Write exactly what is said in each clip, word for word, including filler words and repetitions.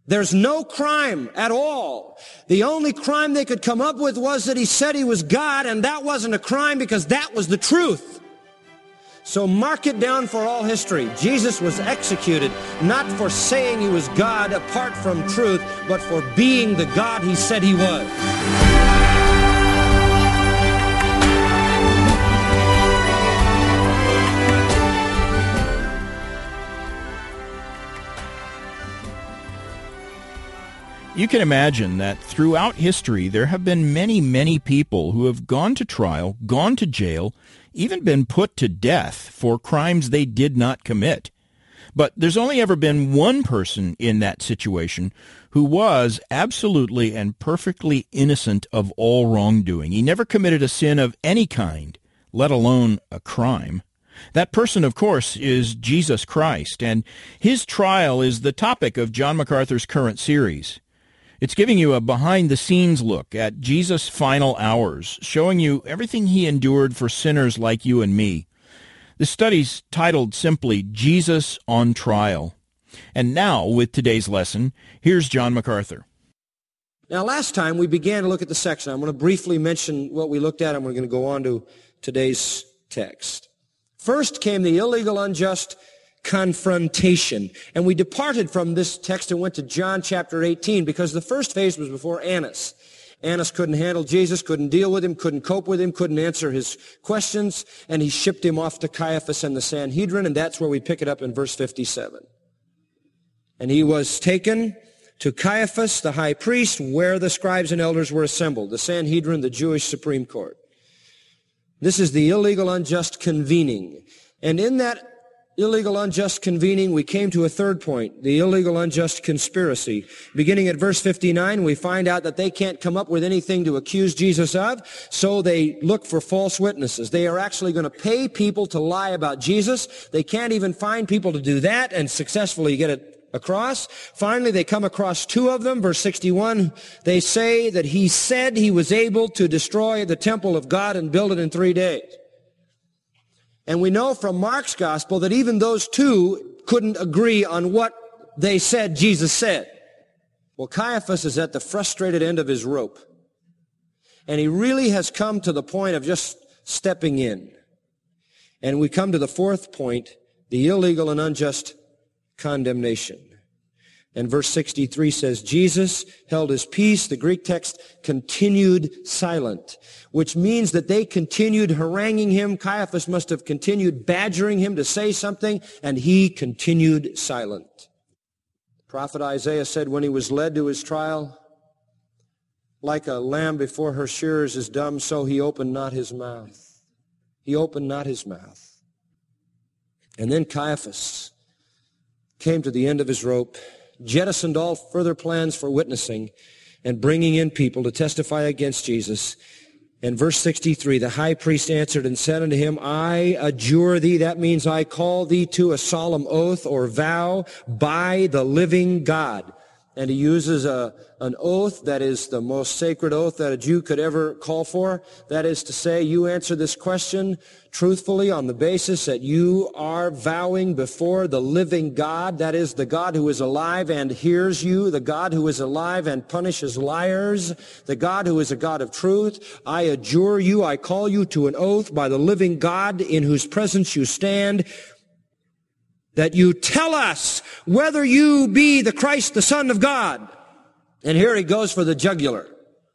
There's no crime at all. The only crime they could come up with was that he said he was God, and that wasn't a crime because that was the truth. So mark it down for all history. Jesus was executed not for saying he was God apart from truth, but for being the God he said he was. You can imagine that throughout history there have been many, many people who have gone to trial, gone to jail, even been put to death for crimes they did not commit. But there's only ever been one person in that situation who was absolutely and perfectly innocent of all wrongdoing. He never committed a sin of any kind, let alone a crime. That person, of course, is Jesus Christ, and his trial is the topic of John MacArthur's current series. It's giving you a behind-the-scenes look at Jesus' final hours, showing you everything he endured for sinners like you and me. The study's titled simply, Jesus on Trial. And now, with today's lesson, here's John MacArthur. Now, last time we began to look at the section. I'm going to briefly mention what we looked at, and we're going to go on to today's text. First came the illegal, unjust confrontation. And we departed from this text and went to John chapter eighteen because the first phase was before Annas. Annas couldn't handle Jesus, couldn't deal with him, couldn't cope with him, couldn't answer his questions, and he shipped him off to Caiaphas and the Sanhedrin, and that's where we pick it up in verse fifty-seven. And he was taken to Caiaphas, the high priest, where the scribes and elders were assembled, the Sanhedrin, the Jewish Supreme Court. This is the illegal, unjust convening. And in that illegal, unjust convening, we came to a third point, the illegal, unjust conspiracy. Beginning at verse fifty-nine, we find out that they can't come up with anything to accuse Jesus of, so they look for false witnesses. They are actually going to pay people to lie about Jesus. They can't even find people to do that and successfully get it across. Finally, they come across two of them. Verse sixty-one, they say that he said he was able to destroy the temple of God and build it in three days. And we know from Mark's gospel that even those two couldn't agree on what they said Jesus said. Well, Caiaphas is at the frustrated end of his rope. And he really has come to the point of just stepping in. And we come to the fourth point, the illegal and unjust condemnation. And verse sixty-three says, Jesus held his peace. The Greek text continued silent, which means that they continued haranguing him. Caiaphas must have continued badgering him to say something, and he continued silent. The prophet Isaiah said when he was led to his trial, like a lamb before her shearers is dumb, so he opened not his mouth. He opened not his mouth. And then Caiaphas came to the end of his rope, jettisoned all further plans for witnessing and bringing in people to testify against Jesus. And verse sixty-three, the high priest answered and said unto him, I adjure thee, that means I call thee to a solemn oath or vow by the living God. And he uses a, an oath that is the most sacred oath that a Jew could ever call for. That is to say, you answer this question truthfully on the basis that you are vowing before the living God, that is the God who is alive and hears you, the God who is alive and punishes liars, the God who is a God of truth. I adjure you, I call you to an oath by the living God in whose presence you stand, that you tell us whether you be the Christ, the Son of God. And here he goes for the jugular.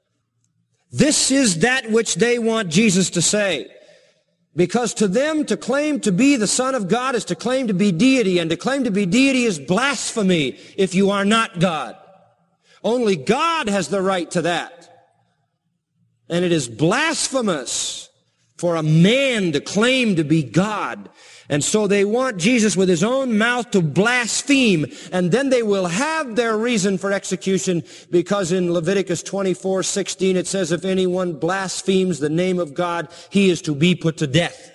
This is that which they want Jesus to say. Because to them, to claim to be the Son of God is to claim to be deity, and to claim to be deity is blasphemy if you are not God. Only God has the right to that. And it is blasphemous for a man to claim to be God. And so they want Jesus with his own mouth to blaspheme, and then they will have their reason for execution, because in Leviticus twenty-four sixteen it says, if anyone blasphemes the name of God, he is to be put to death.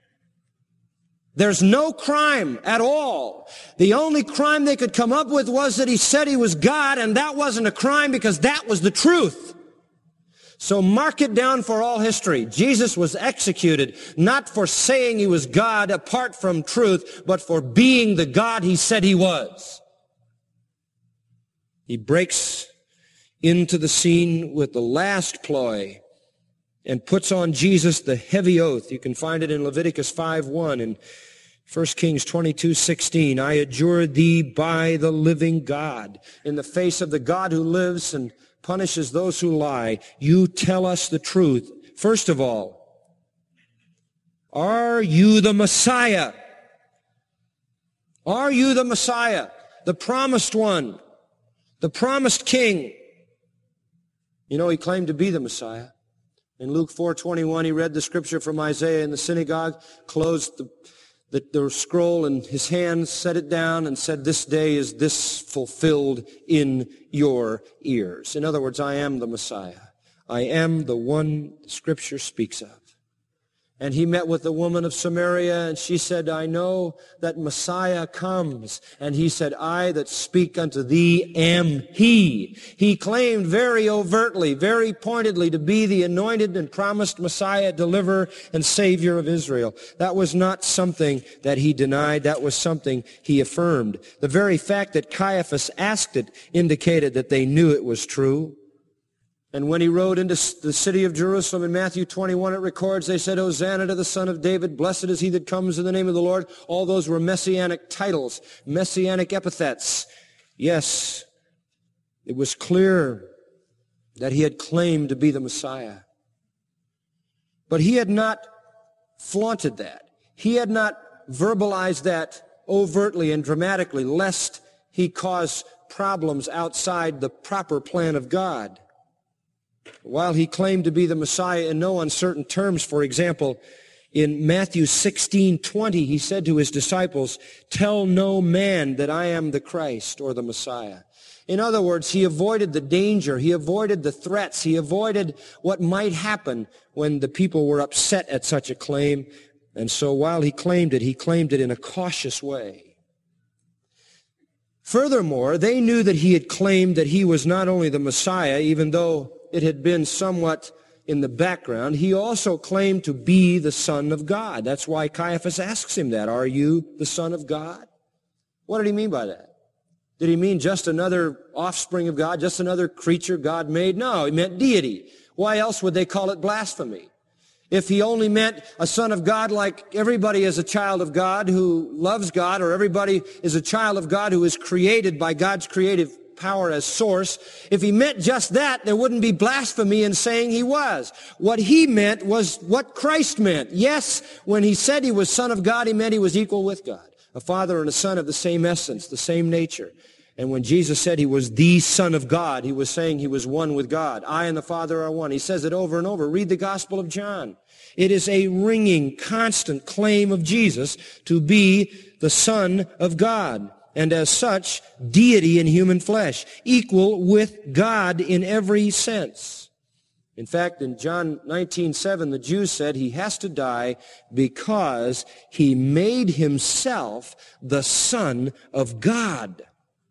There's no crime at all. The only crime they could come up with was that he said he was God, and that wasn't a crime because that was the truth. So mark it down for all history. Jesus was executed not for saying he was God apart from truth, but for being the God he said he was. He breaks into the scene with the last ploy and puts on Jesus the heavy oath. You can find it in Leviticus five one and First Kings twenty-two sixteen. I adjure thee by the living God, in the face of the God who lives and punishes those who lie, you tell us the truth. First of all, are you the Messiah? Are you the Messiah, the promised one, the promised king? You know, he claimed to be the Messiah. In Luke four twenty-one, he read the scripture from Isaiah in the synagogue, closed the, the, the scroll in his hand, set it down, and said, this day is this fulfilled in your ears. In other words, I am the Messiah. I am the one Scripture speaks of. And he met with the woman of Samaria, and she said, I know that Messiah comes. And he said, I that speak unto thee am he. He claimed very overtly, very pointedly to be the anointed and promised Messiah, deliverer, and Savior of Israel. That was not something that he denied. That was something he affirmed. The very fact that Caiaphas asked it indicated that they knew it was true. And when he rode into the city of Jerusalem in Matthew twenty-one, it records, they said, Hosanna to the Son of David, blessed is he that comes in the name of the Lord. All those were messianic titles, messianic epithets. Yes, it was clear that he had claimed to be the Messiah. But he had not flaunted that. He had not verbalized that overtly and dramatically, lest he cause problems outside the proper plan of God. While he claimed to be the Messiah in no uncertain terms, for example, in Matthew sixteen twenty, he said to his disciples, tell no man that I am the Christ or the Messiah. In other words, he avoided the danger, he avoided the threats, he avoided what might happen when the people were upset at such a claim. And so while he claimed it, he claimed it in a cautious way. Furthermore, they knew that he had claimed that he was not only the Messiah, even though it had been somewhat in the background, he also claimed to be the Son of God. That's why Caiaphas asks him that. Are you the Son of God? What did he mean by that? Did he mean just another offspring of God, just another creature God made? No, he meant deity. Why else would they call it blasphemy? If he only meant a son of God, like everybody is a child of God who loves God, or everybody is a child of God who is created by God's creative power as source, if he meant just that, there wouldn't be blasphemy in saying he was. What he meant was what Christ meant. Yes, when he said he was Son of God, he meant he was equal with God. A father and a son of the same essence, the same nature. And when Jesus said he was the Son of God, he was saying he was one with God. I and the Father are one. He says it over and over. Read the Gospel of John. It is a ringing, constant claim of Jesus to be the Son of God. And as such, deity in human flesh, equal with God in every sense. In fact, in John nineteen seven, the Jews said he has to die because he made himself the Son of God.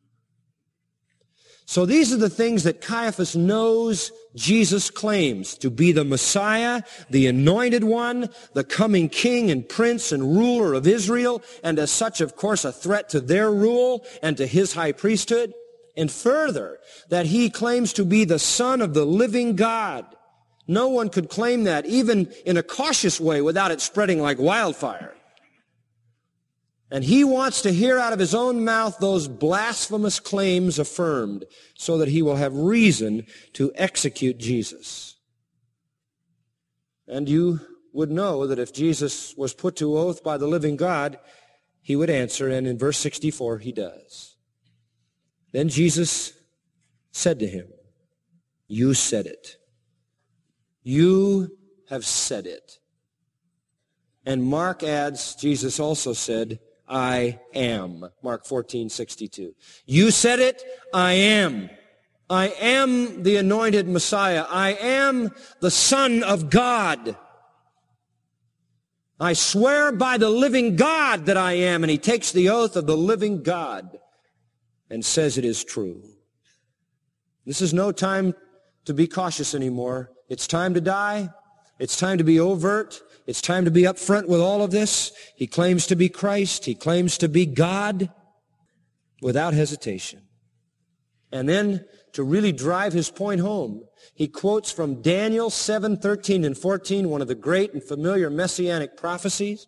So these are the things that Caiaphas knows Jesus claims to be the Messiah, the anointed one, the coming king and prince and ruler of Israel, and as such, of course, a threat to their rule and to his high priesthood. And further, that he claims to be the Son of the living God. No one could claim that, even in a cautious way, without it spreading like wildfire. And he wants to hear out of his own mouth those blasphemous claims affirmed so that he will have reason to execute Jesus. And you would know that if Jesus was put to oath by the living God, he would answer, and in verse sixty-four he does. Then Jesus said to him, you said it. You have said it. And Mark adds, Jesus also said, I am. Mark fourteen sixty-two. You said it, I am. I am the anointed Messiah. I am the Son of God. I swear by the living God that I am. And he takes the oath of the living God and says it is true. This is no time to be cautious anymore. It's time to die. It's time to be overt. It's time to be upfront with all of this. He claims to be Christ. He claims to be God without hesitation. And then, to really drive his point home, he quotes from Daniel seven, thirteen and fourteen, one of the great and familiar messianic prophecies.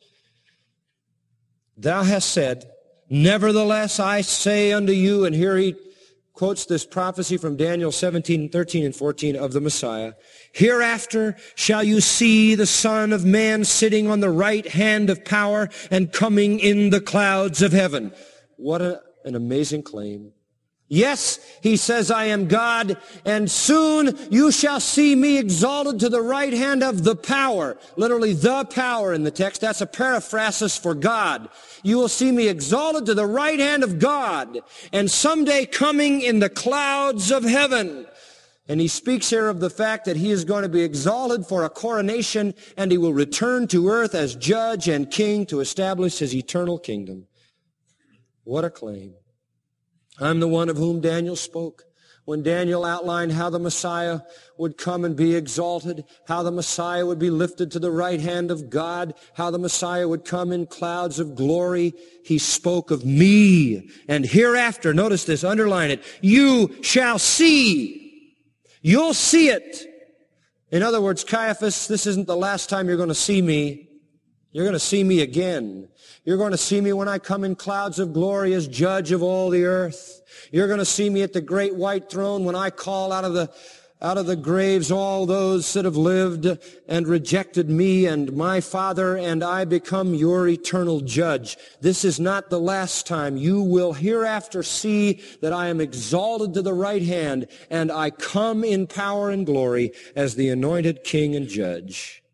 Thou hast said, nevertheless I say unto you, and here he quotes this prophecy from Daniel seventeen, thirteen and fourteen of the Messiah. Hereafter shall you see the Son of Man sitting on the right hand of power and coming in the clouds of heaven. What a, an amazing claim. Yes, he says, I am God, and soon you shall see me exalted to the right hand of the power. Literally, the power in the text. That's a paraphrasis for God. You will see me exalted to the right hand of God, and someday coming in the clouds of heaven. And he speaks here of the fact that he is going to be exalted for a coronation, and he will return to earth as judge and king to establish his eternal kingdom. What a claim. I'm the one of whom Daniel spoke. When Daniel outlined how the Messiah would come and be exalted, how the Messiah would be lifted to the right hand of God, how the Messiah would come in clouds of glory, he spoke of me. And hereafter, notice this, underline it, you shall see. You'll see it. In other words, Caiaphas, this isn't the last time you're going to see me. You're going to see me again. You're going to see me when I come in clouds of glory as judge of all the earth. You're going to see me at the great white throne when I call out of the, out of the graves all those that have lived and rejected me and my Father, and I become your eternal judge. This is not the last time. You will hereafter see that I am exalted to the right hand, and I come in power and glory as the anointed king and judge.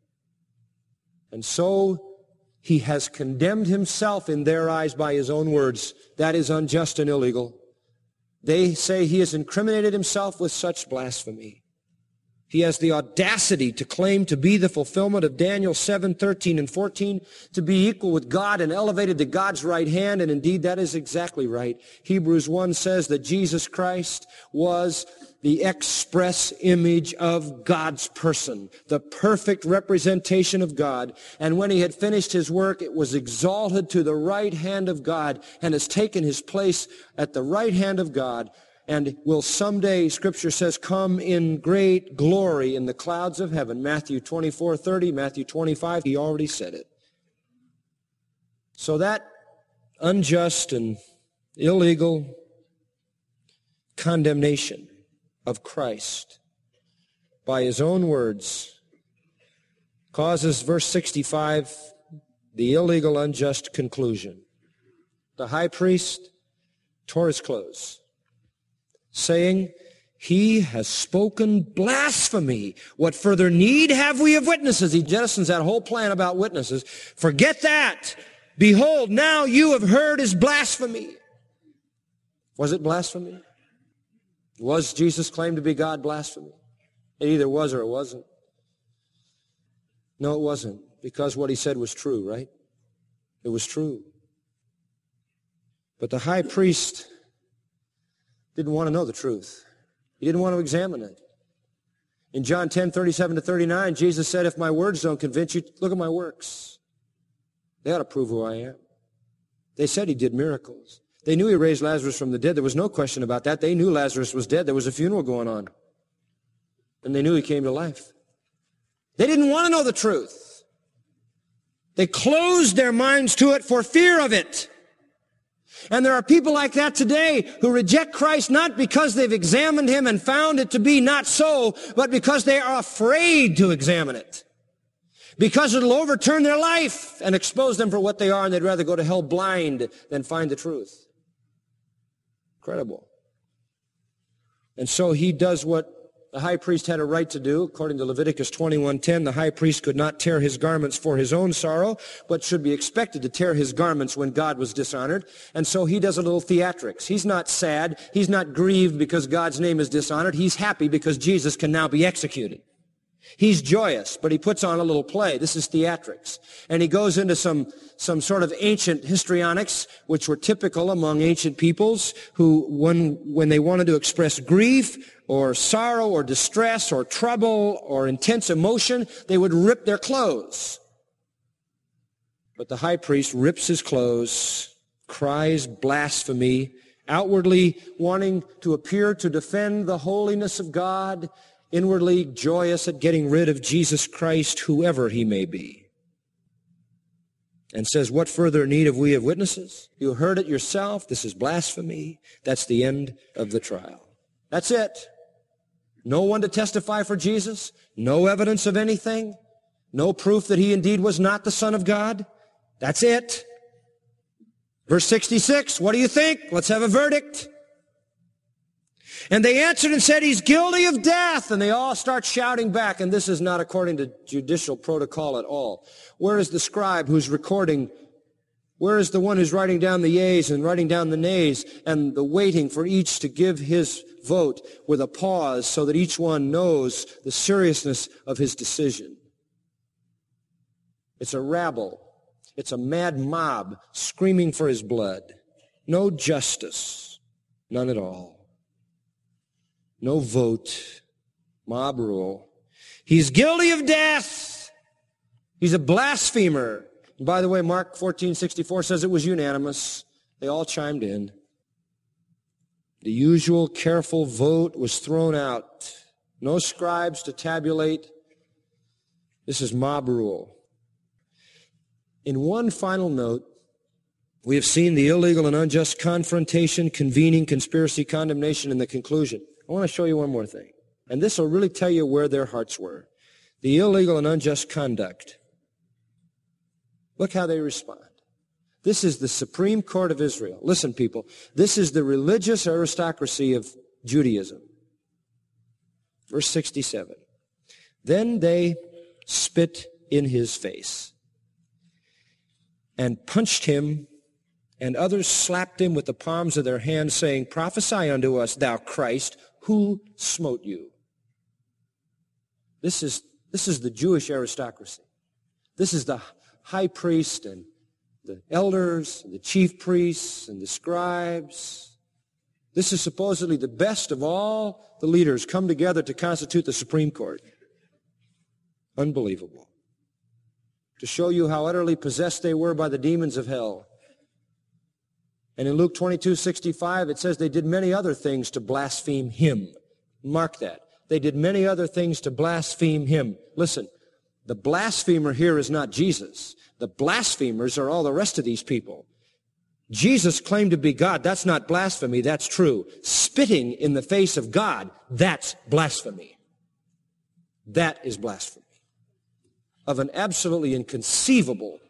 And so he has condemned himself in their eyes by his own words. That is unjust and illegal. They say he has incriminated himself with such blasphemy. He has the audacity to claim to be the fulfillment of Daniel seven, thirteen and fourteen, to be equal with God and elevated to God's right hand, and indeed that is exactly right. Hebrews one says that Jesus Christ was the express image of God's person, the perfect representation of God. And when he had finished his work, it was exalted to the right hand of God and has taken his place at the right hand of God, and will someday, Scripture says, come in great glory in the clouds of heaven. Matthew twenty-four, thirty, Matthew twenty-five, he already said it. So that unjust and illegal condemnation of Christ by his own words causes, verse sixty-five, the illegal, unjust conclusion. The high priest tore his clothes, saying, he has spoken blasphemy. What further need have we of witnesses? He jettisons that whole plan about witnesses. Forget that. Behold, now you have heard his blasphemy. Was it blasphemy? Was Jesus' claim to be God blasphemy? It either was or it wasn't. No, it wasn't, because what he said was true, right? It was true. But the high priest didn't want to know the truth. He didn't want to examine it. In John ten, thirty-seven to thirty-nine, Jesus said, if my words don't convince you, look at my works. They ought to prove who I am. They said he did miracles. They knew he raised Lazarus from the dead. There was no question about that. They knew Lazarus was dead. There was a funeral going on. And they knew he came to life. They didn't want to know the truth. They closed their minds to it for fear of it. And there are people like that today who reject Christ not because they've examined him and found it to be not so, but because they are afraid to examine it. Because it'll overturn their life and expose them for what they are, and they'd rather go to hell blind than find the truth. Incredible. And so he does what the high priest had a right to do. According to Leviticus twenty-one ten, the high priest could not tear his garments for his own sorrow, but should be expected to tear his garments when God was dishonored. And so he does a little theatrics. He's not sad. He's not grieved because God's name is dishonored. He's happy because Jesus can now be executed. He's joyous, but he puts on a little play. This is theatrics. And he goes into some, some sort of ancient histrionics, which were typical among ancient peoples, who, when, when they wanted to express grief or sorrow or distress or trouble or intense emotion, they would rip their clothes. But the high priest rips his clothes, cries blasphemy, outwardly wanting to appear to defend the holiness of God, inwardly joyous at getting rid of Jesus Christ, whoever he may be. And says, what further need have we of witnesses? You heard it yourself. This is blasphemy. That's the end of the trial. That's it. No one to testify for Jesus. No evidence of anything. No proof that he indeed was not the Son of God. That's it. Verse sixty-six, what do you think? Let's have a verdict. And they answered and said, he's guilty of death. And they all start shouting back. And this is not according to judicial protocol at all. Where is the scribe who's recording? Where is the one who's writing down the yeas and writing down the nays and the waiting for each to give his vote with a pause so that each one knows the seriousness of his decision? It's a rabble. It's a mad mob screaming for his blood. No justice. None at all. No vote. Mob rule. He's guilty of death. He's a blasphemer. And by the way, Mark fourteen sixty-four says it was unanimous. They all chimed in. The usual careful vote was thrown out. No scribes to tabulate. This is mob rule. In one final note, we have seen the illegal and unjust confrontation, convening, conspiracy, condemnation, and the conclusion. I want to show you one more thing. And this will really tell you where their hearts were. The illegal and unjust conduct. Look how they respond. This is the Supreme Court of Israel. Listen, people, this is the religious aristocracy of Judaism. Verse sixty-seven. Then they spit in his face and punched him, and others slapped him with the palms of their hands, saying, prophesy unto us, thou Christ, who smote you? This is, this is the Jewish aristocracy. This is the high priest and the elders, and the chief priests and the scribes. This is supposedly the best of all the leaders come together to constitute the Supreme Court. Unbelievable. To show you how utterly possessed they were by the demons of hell. And in Luke twenty-two sixty-five, it says they did many other things to blaspheme him. Mark that. They did many other things to blaspheme him. Listen, the blasphemer here is not Jesus. The blasphemers are all the rest of these people. Jesus claimed to be God. That's not blasphemy. That's true. Spitting in the face of God, that's blasphemy. That is blasphemy. Of an absolutely inconceivable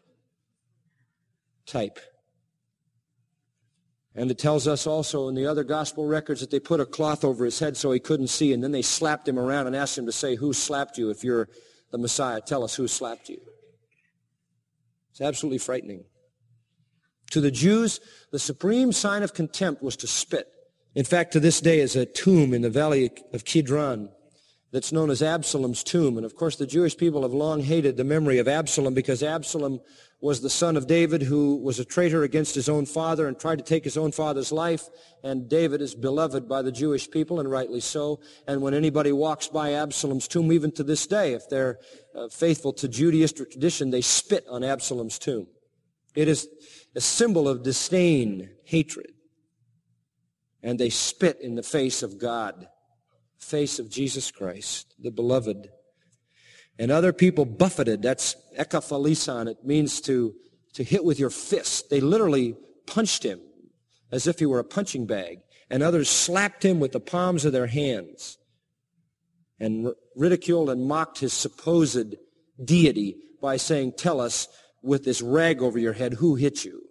type. And it tells us also in the other gospel records that they put a cloth over his head so he couldn't see, and then they slapped him around and asked him to say, who slapped you? If you're the Messiah, tell us who slapped you. It's absolutely frightening. To the Jews, the supreme sign of contempt was to spit. In fact, to this day is a tomb in the valley of Kidron that's known as Absalom's tomb. And of course, the Jewish people have long hated the memory of Absalom because Absalom was the son of David who was a traitor against his own father and tried to take his own father's life. And David is beloved by the Jewish people, and rightly so. And when anybody walks by Absalom's tomb, even to this day, if they're uh, faithful to Judaistic tradition, they spit on Absalom's tomb. It is a symbol of disdain, hatred. And they spit in the face of God, face of Jesus Christ, the beloved. And other people buffeted. That's ekaphalisan. It means to, to hit with your fist. They literally punched him as if he were a punching bag. And others slapped him with the palms of their hands and r- ridiculed and mocked his supposed deity by saying, tell us with this rag over your head, who hit you?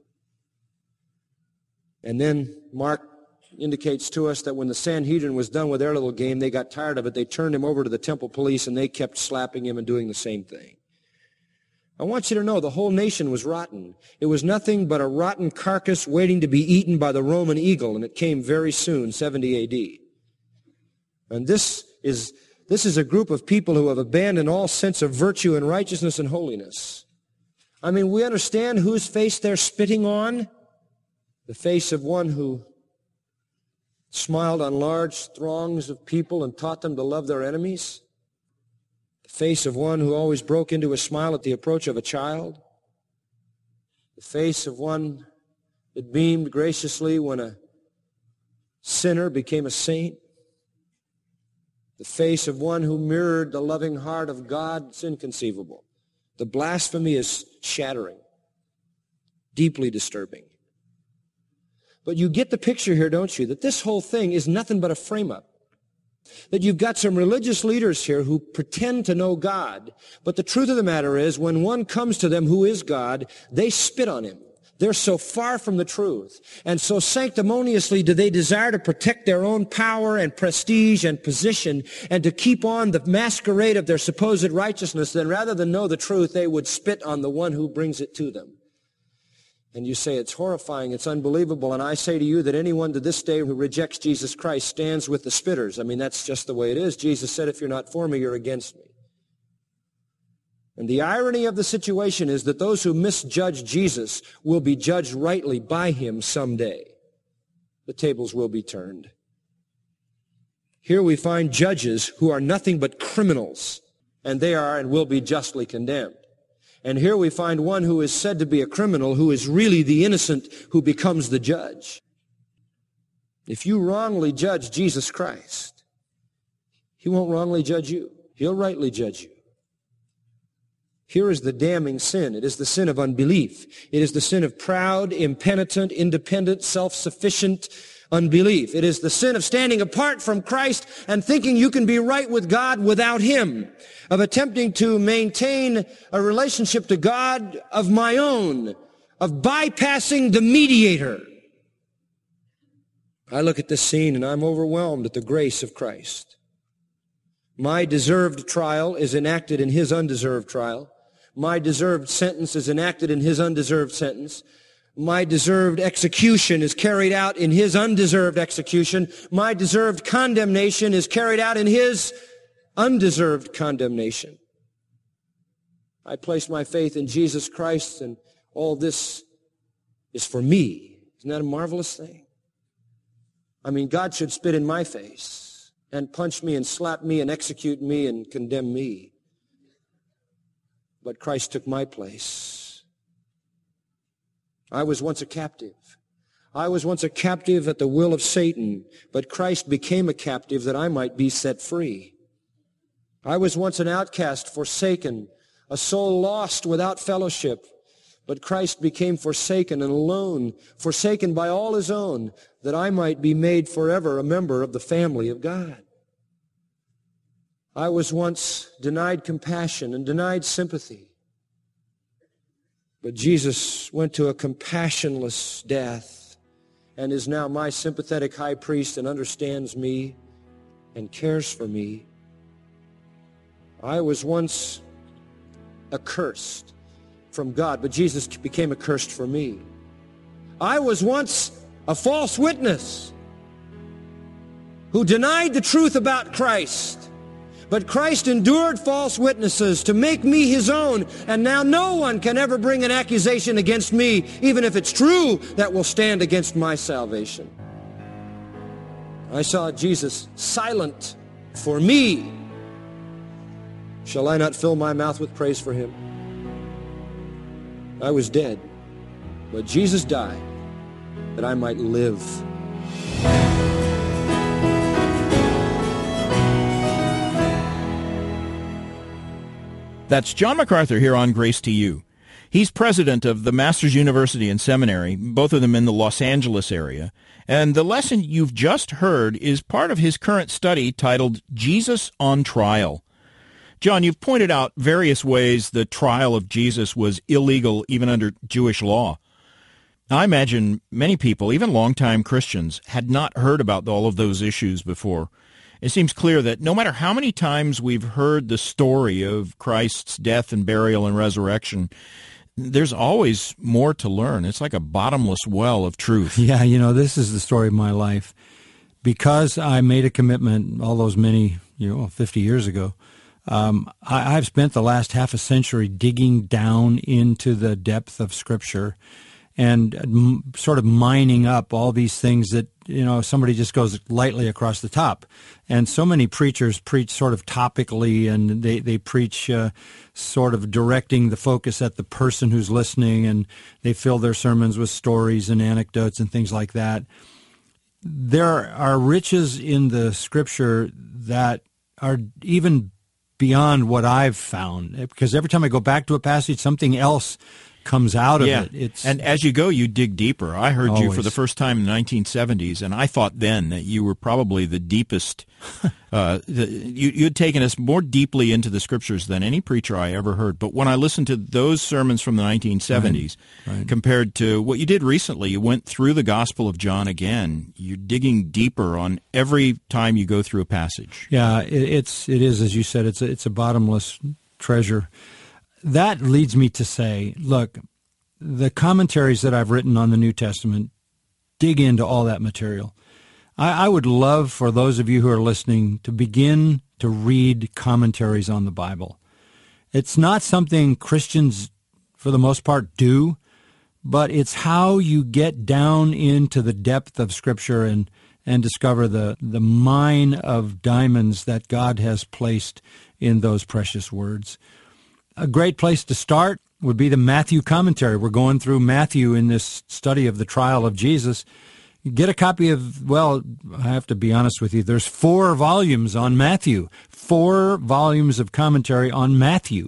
And then Mark indicates to us that when the Sanhedrin was done with their little game, they got tired of it. They turned him over to the temple police, and they kept slapping him and doing the same thing. I want you to know the whole nation was rotten. It was nothing but a rotten carcass waiting to be eaten by the Roman eagle, and it came very soon, seventy A D. And this is, this is a group of people who have abandoned all sense of virtue and righteousness and holiness. I mean, we understand whose face they're spitting on. The face of one who smiled on large throngs of people and taught them to love their enemies. The face of one who always broke into a smile at the approach of a child. The face of one that beamed graciously when a sinner became a saint. The face of one who mirrored the loving heart of God is inconceivable. The blasphemy is shattering, deeply disturbing. But you get the picture here, don't you, that this whole thing is nothing but a frame-up. That you've got some religious leaders here who pretend to know God, but the truth of the matter is, when one comes to them who is God, they spit on him. They're so far from the truth, and so sanctimoniously do they desire to protect their own power and prestige and position and to keep on the masquerade of their supposed righteousness, then rather than know the truth, they would spit on the one who brings it to them. And you say, it's horrifying, it's unbelievable, and I say to you that anyone to this day who rejects Jesus Christ stands with the spitters. I mean, that's just the way it is. Jesus said, if you're not for me, you're against me. And the irony of the situation is that those who misjudge Jesus will be judged rightly by him someday. The tables will be turned. Here we find judges who are nothing but criminals, and they are and will be justly condemned. And here we find one who is said to be a criminal who is really the innocent who becomes the judge. If you wrongly judge Jesus Christ, he won't wrongly judge you. He'll rightly judge you. Here is the damning sin. It is the sin of unbelief. It is the sin of proud, impenitent, independent, self-sufficient unbelief. It is the sin of standing apart from Christ and thinking you can be right with God without him, of attempting to maintain a relationship to God of my own, of bypassing the mediator. I look at this scene and I'm overwhelmed at the grace of Christ. My deserved trial is enacted in his undeserved trial. My deserved sentence is enacted in his undeserved sentence. My deserved execution is carried out in his undeserved execution. My deserved condemnation is carried out in his undeserved condemnation. I place my faith in Jesus Christ, and all this is for me. Isn't that a marvelous thing? I mean, God should spit in my face and punch me and slap me and execute me and condemn me. But Christ took my place. I was once a captive. I was once a captive at the will of Satan, but Christ became a captive that I might be set free. I was once an outcast, forsaken, a soul lost without fellowship, but Christ became forsaken and alone, forsaken by all his own, that I might be made forever a member of the family of God. I was once denied compassion and denied sympathy, but Jesus went to a compassionless death and is now my sympathetic high priest and understands me and cares for me. I was once accursed from God, but Jesus became accursed for me. I was once a false witness who denied the truth about Christ, but Christ endured false witnesses to make me his own, and now no one can ever bring an accusation against me, even if it's true, that will stand against my salvation. I saw Jesus silent for me. Shall I not fill my mouth with praise for him? I was dead, but Jesus died that I might live. That's John MacArthur here on Grace to You. He's president of the Masters University and Seminary, both of them in the Los Angeles area. And the lesson you've just heard is part of his current study titled Jesus on Trial. John, you've pointed out various ways the trial of Jesus was illegal even under Jewish law. Now, I imagine many people, even longtime Christians, had not heard about all of those issues before. It seems clear that no matter how many times we've heard the story of Christ's death and burial and resurrection, there's always more to learn. It's like a bottomless well of truth. Yeah, you know, this is the story of my life. Because I made a commitment all those many, you know, fifty years ago, um, I, I've spent the last half a century digging down into the depth of Scripture and m- sort of mining up all these things that, you know, somebody just goes lightly across the top. And so many preachers preach sort of topically, and they, they preach uh, sort of directing the focus at the person who's listening, and they fill their sermons with stories and anecdotes and things like that. there are riches in the Scripture that are even beyond what I've found, because every time I go back to a passage, something else comes out of yeah. it. It's, and as you go, you dig deeper. I heard always. you for the first time in the nineteen seventies, and I thought then that you were probably the deepest. uh, the, you, you'd taken us more deeply into the Scriptures than any preacher I ever heard. But when I listened to those sermons from the nineteen seventies, right, right. compared to what you did recently, you went through the Gospel of John again. You're digging deeper on every time you go through a passage. Yeah, it, it's it is, as you said, it's a, it's a bottomless treasure. That leads me to say, look, the commentaries that I've written on the New Testament dig into all that material. I, I would love for those of you who are listening to begin to read commentaries on the Bible. It's not something Christians, for the most part, do, but it's how you get down into the depth of Scripture and, and discover the, the mine of diamonds that God has placed in those precious words. A great place to start would be the Matthew commentary. We're going through Matthew in this study of the trial of Jesus. Get a copy of, well, I have to be honest with you, there's four volumes on Matthew, four volumes of commentary on Matthew.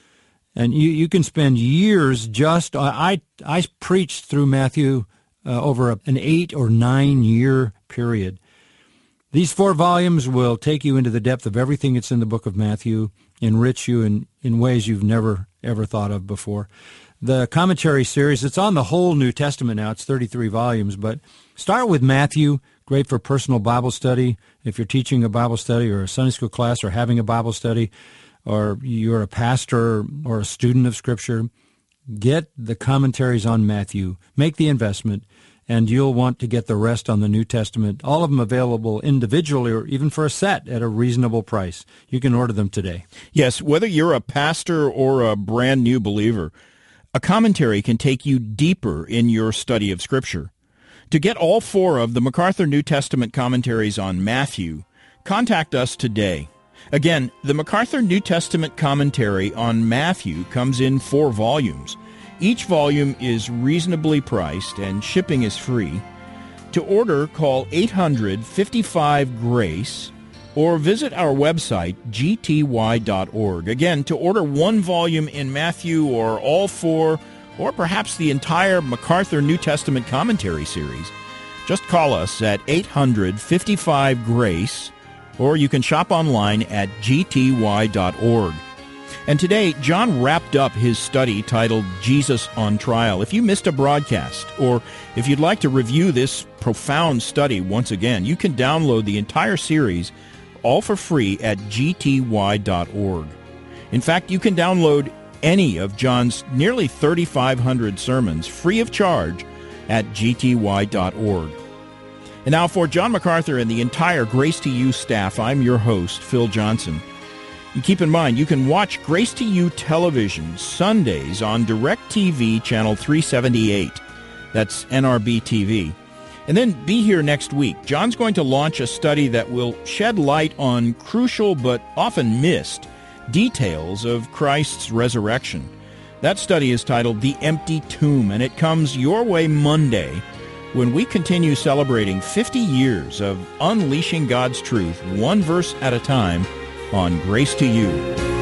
And you, you can spend years just, I, I preached through Matthew uh, over a, an eight or nine year period. These four volumes will take you into the depth of everything that's in the book of Matthew, enrich you in, in ways you've never, ever thought of before. The commentary series, it's on the whole New Testament now. It's thirty-three volumes, but start with Matthew, great for personal Bible study. If you're teaching a Bible study or a Sunday school class or having a Bible study, or you're a pastor or a student of Scripture, get the commentaries on Matthew. Make the investment, and you'll want to get the rest on the New Testament, all of them available individually or even for a set at a reasonable price. You can order them today. Yes, whether you're a pastor or a brand new believer, a commentary can take you deeper in your study of Scripture. To get all four of the MacArthur New Testament commentaries on Matthew, contact us today. Again, the MacArthur New Testament commentary on Matthew comes in four volumes. Each volume is reasonably priced and shipping is free. To order, call eight hundred, fifty-five, GRACE or visit our website, g t y dot org. Again, to order one volume in Matthew or all four, or perhaps the entire MacArthur New Testament commentary series, just call us at eight hundred, fifty-five, GRACE, or you can shop online at g t y dot org. And today, John wrapped up his study titled Jesus on Trial. If you missed a broadcast, or if you'd like to review this profound study once again, you can download the entire series, all for free, at g t y dot org. In fact, you can download any of John's nearly thirty-five hundred sermons free of charge at g t y dot org. And now for John MacArthur and the entire Grace to You staff, I'm your host, Phil Johnson. And keep in mind, you can watch Grace to You television Sundays on DirecTV Channel three seventy-eight. That's N R B T V. And then be here next week. John's going to launch a study that will shed light on crucial but often missed details of Christ's resurrection. That study is titled The Empty Tomb, and it comes your way Monday when we continue celebrating fifty years of unleashing God's truth, one verse at a time, on Grace to You.